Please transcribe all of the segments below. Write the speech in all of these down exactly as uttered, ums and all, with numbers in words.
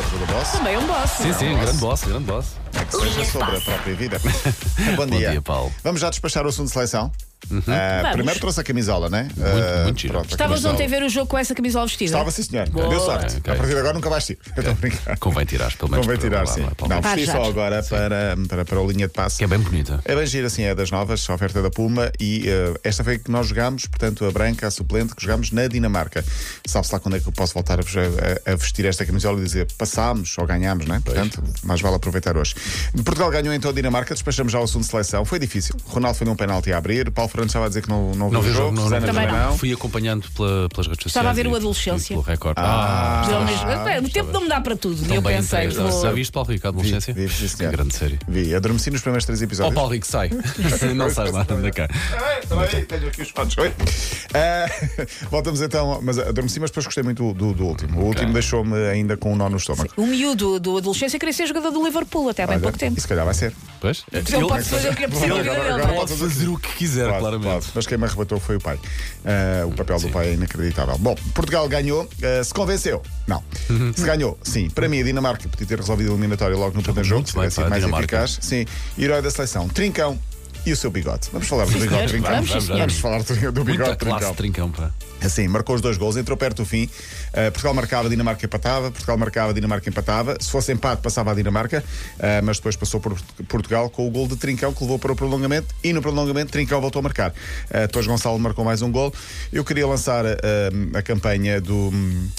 outro do boss. Também é um boss. Sim, sim, grande boss, grande boss. É que seja sobre a própria vida. Bom Bom dia. dia, Paulo. Vamos já despachar o assunto de seleção. Uhum. Uh, primeiro trouxe a camisola, né? Muito, uh, muito giro. Estavas ontem a ver o jogo com essa camisola vestida? Estava, sim, senhor. Boa. Deu sorte. Okay. A partir de agora nunca vais ter. Okay. Convém tirar, pelo menos. Convém tirar, sim. Lá, não, Ah, vesti já. só agora para, para, para a linha de passe. Que é bem bonita. É bem giro, assim, é das novas, a oferta da Puma. E uh, esta foi que nós jogámos, portanto, a branca, a suplente, que jogámos na Dinamarca. Sabe-se lá quando é que eu posso voltar a, a, a vestir esta camisola e dizer passámos ou ganhámos, né? Portanto, mais vale aproveitar hoje. Portugal ganhou então a Dinamarca, despachamos já o assunto de seleção. Foi difícil. Ronaldo foi num penalti a abrir. Paulo Fernandes estava a dizer que não, não, Não viu o jogo. não, Susana não, também não. não. Fui acompanhando pela, pelas redes sociais. Estava a ver e- o Adolescência. e pelo recorde. Ah, Mas ao mesmo- Espera, o tempo não me dá para tudo. E eu Também pensei, interessa. vou- Já viste Paulo Rico, a adolescência? Vi, vi, sim, Que senhor. grande série. Vi, adormeci nos primeiros três Ó, episódios. Paulo Rico, sai. Não sais nada, anda cá. Ai, tenho aqui os pontos. Oi. Ah, voltamos então, mas adormeci, mas depois gostei muito do, do último. O último deixou-me ainda com um nó no estômago. O miúdo do Adolescência queria ser jogador do Liverpool até há bem Olha, pouco tempo. E se calhar vai ser. Pois? Ele pode fazer o que é preciso na vida Agora- dele. agora não é? Pode fazer o que quiser, Pode, claramente. pode. Mas quem me arrebatou foi o pai. Ah, o papel do Sim. pai é inacreditável. Bom, Portugal ganhou. Ah, se convenceu? Não. Se ganhou? Sim. Para mim, a Dinamarca podia ter resolvido a eliminatória logo no primeiro jogo, muito se bem, tivesse sido pá, a mais Dinamarca. eficaz. Sim. Herói da seleção. Trincão e o seu bigode. Vamos falar do Sim, bigode senhores, Trincão. vamos, sim, vamos, senhores. Vamos falar do, do bigode Muita classe Trincão. de trincão, pá. Assim, marcou os dois gols, entrou perto do fim. Uh, Portugal marcava, Dinamarca empatava. Portugal marcava, Dinamarca empatava. Se fosse empate, passava a Dinamarca. Uh, mas depois passou por Portugal com o gol de Trincão, que levou para o prolongamento. E no prolongamento, Trincão voltou a marcar. Uh, depois Gonçalo marcou mais um gol. Eu queria lançar uh, a campanha do.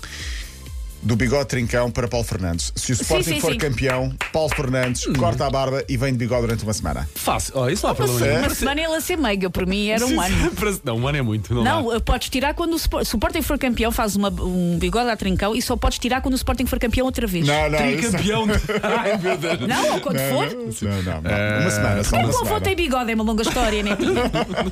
Do bigode Trincão para Paulo Fernandes. Se o Sporting sim, for sim. campeão, Paulo Fernandes corta a barba e vem de bigode durante uma semana. Fácil. Oh, isso não há Uma, problema se- nenhum. uma semana ele a ser meiga, para mim era um ano. Não, um ano é muito. Não, Não, dá. podes tirar quando o Sport- se o Sporting for campeão, faz uma- um bigode a Trincão e só podes tirar quando o Sporting for campeão outra vez. Não, não. isso- Tricampeão. de- Ai, meu Deus. Não, ou quando Não, for. não, não, não. Uma semana, só Como uma o avô semana. tem bigode, é uma longa história, né, tia?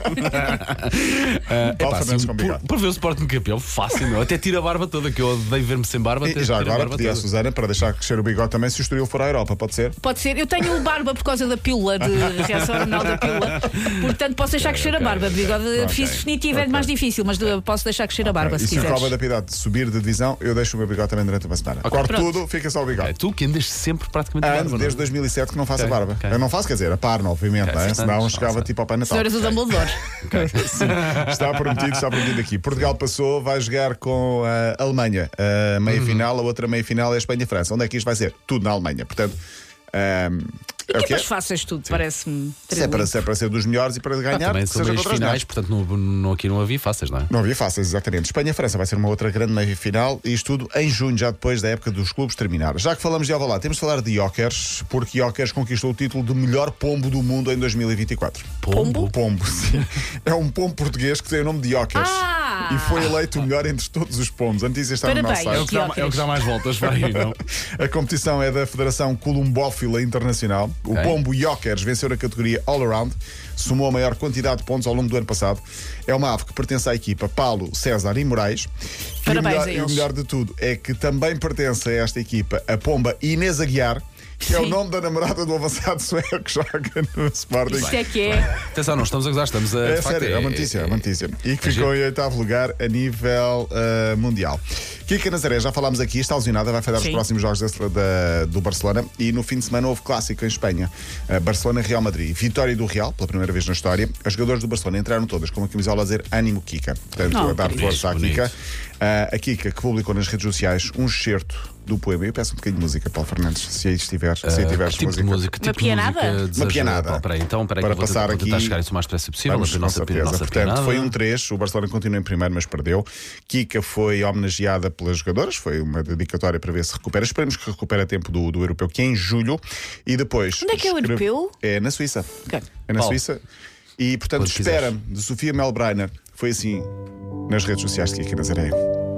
Ah, Paulo epá, Fernandes assim, com por, bigode. por ver o Sporting campeão, fácil, meu. Até tira a barba toda, que eu odeio ver-me sem barba. E Até já tira a agora barba pedi à toda. Susana para deixar crescer o bigode também se o Estoril for à Europa, pode ser? Pode ser. Eu tenho barba por causa da pílula de reação renal da pílula, portanto posso deixar crescer a barba. Bigode fiz definitivo é ok. mais difícil, mas uh, posso deixar crescer a barba e se se o quiseres. Cova da Piedade subir de divisão, eu deixo o meu bigode também durante uma semana. Corto Pronto. tudo, fica só o É, bigode. tu que andas sempre praticamente de Ando barba, não é? desde dois mil e sete que não faço Ok, a barba. ok. Eu não faço, quer dizer, a par, obviamente, Ok, não é? sim, Senão não, chegava não, tipo ao Pai Natal. Senhoras do Dumbledore. Sim, está prometido, está prometido aqui. Portugal passou, vai jogar com a Alemanha. A meia-final, a outra meia-final é a Espanha-França. Onde é que isto vai ser? Tudo na Alemanha. Portanto, ahm, é o que é. Equipas fáceis tudo, parece-me. Se é, para, se é para ser dos melhores e para Ah, ganhar, também que são seja meias contra os melhores. finais, portanto não, não, aqui não havia fáceis, não é? Não havia fáceis, exatamente. Espanha-França vai ser uma outra grande meia-final e isto tudo em junho, já depois da época dos clubes terminar. Já que falamos de Alvalade, temos de falar de Jokers, porque Jokers conquistou o título de melhor pombo do mundo em dois mil e vinte e quatro. Pombo? Pombo, sim. É um pombo português que tem o nome de Jokers. Ah! E foi eleito o melhor entre todos os pombos. A notícia está no nosso Parabéns. site. que dá, é o que dá mais voltas, vai, não? A competição é da Federação Columbófila Internacional. O Ok. pombo Jokers venceu na categoria All Around, somou a maior quantidade de pontos ao longo do ano passado. É uma ave que pertence à equipa Paulo, César e Moraes. Parabéns e o melhor, a e o eles. melhor de tudo é que também pertence a esta equipa a pomba Inês Aguiar, que é o Sim. nome da namorada do avançado sueco que joga no Sporting. Isto é que é. Atenção, não estamos a gozar, estamos a. É de facto, sério, é uma notícia, é uma notícia. E que é ficou giro. em oitavo lugar a nível uh, mundial. Kika Nazaré, já falámos aqui, está lesionada, vai falhar os Sim. próximos jogos da, da- do Barcelona. E no fim de semana houve clássico em Espanha. Uh, Barcelona-Real Madrid. Vitória do Real, pela primeira vez na história. As jogadoras do Barcelona entraram todas com uma camisola a dizer Ânimo Kika. Portanto, Oh, a dar bonito, força à bonito. Kika. Uh, a Kika, que publicou nas redes sociais um excerto do poema. Eu peço um bocadinho de música, Paulo Fernandes, se aí estiver, se aí Ah, tiveres que tipo de música? Que Uma tipo de música pianada? deseja- Uma pianada. Pá, peraí, então, peraí, Para que eu vou passar tentar, vou tentar aqui- chegar isso o mais depressa possível. Vamos, a com nossa, certeza. nossa Portanto, pianada. foi um três. O Barcelona continua em primeiro, mas perdeu. Kika foi homenageada pelas jogadoras. Foi uma dedicatória para ver se recupera. Esperemos que recupere a tempo do, do europeu, que é em julho. E depois. Onde é que é o escreve- europeu? É na Suíça. Ok. É na Paulo. Suíça. E, portanto, Quando quiseres. espera-me, de Sofia Melbreiner. Foi assim nas redes sociais de Kika Nazaré.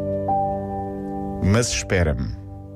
Mas espera-me.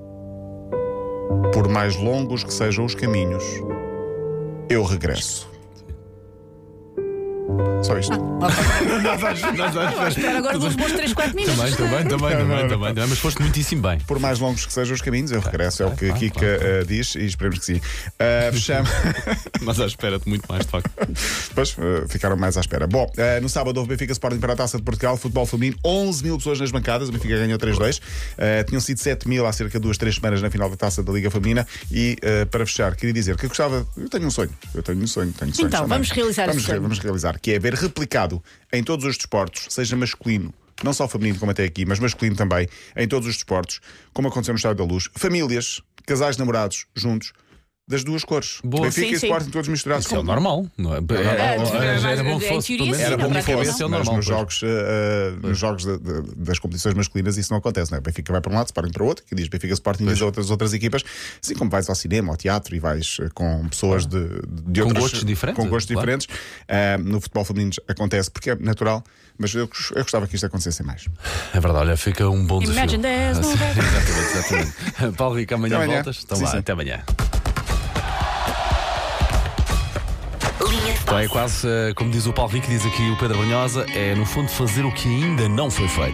Por mais longos que sejam os caminhos, eu regresso. Só isto. Espera agora uns bons três, quatro minutos. Também, também, também, também, também, também, mas foste muitíssimo bem. Por mais longos que sejam os caminhos, eu regresso, é o que a Kika uh, diz e esperemos que sim. Uh, fechamos. Mas à espera de muito mais, de facto. Depois uh, ficaram mais à espera. Bom, uh, no sábado houve Benfica Sporting para a Taça de Portugal, futebol feminino, onze mil pessoas nas bancadas, o Benfica ganhou três dois. Uh, tinham sido sete mil há cerca de duas, três semanas na final da Taça da Liga Feminina. E uh, para fechar, queria dizer que eu gostava. Eu tenho um sonho. Eu tenho um sonho. Tenho sonhos Então, também. vamos realizar vamos, esse sonho. vamos realizar, que é ver replicado em todos os desportos, seja masculino, não só feminino como até aqui, mas masculino também, em todos os desportos, como aconteceu no Estádio da Luz, famílias, casais namorados juntos, das duas cores. Boa. Benfica Sim, e sim. Sporting todos misturados. Isso é o normal, não é? Era, já era bom que Em fosse. teoria, pelo menos sim, Era na bom que prática fosse, não. esse é o Mas normal. nos pois. jogos, uh, nos jogos de- de- das competições masculinas isso não acontece, não é? Benfica vai para um lado, Sporting para o outro, que diz Benfica Sporting diz outras, outras equipas, assim como vais ao cinema, ao teatro e vais uh, com pessoas de, de Com outras- gostos diferentes, com gostos claro. diferentes. Uh, no futebol feminino acontece porque é natural, mas eu, eu gostava que isto acontecesse mais. É verdade, olha, fica um bom desafio. Imagine there's no better. Exatamente, exatamente. Paulo Rico, amanhã Até amanhã. voltas. Então Sim, vá, sim. até amanhã. Então é quase, eh, como diz o Paulo Rico, diz aqui o Pedro Brunhosa, é no fundo fazer o que ainda não foi feito.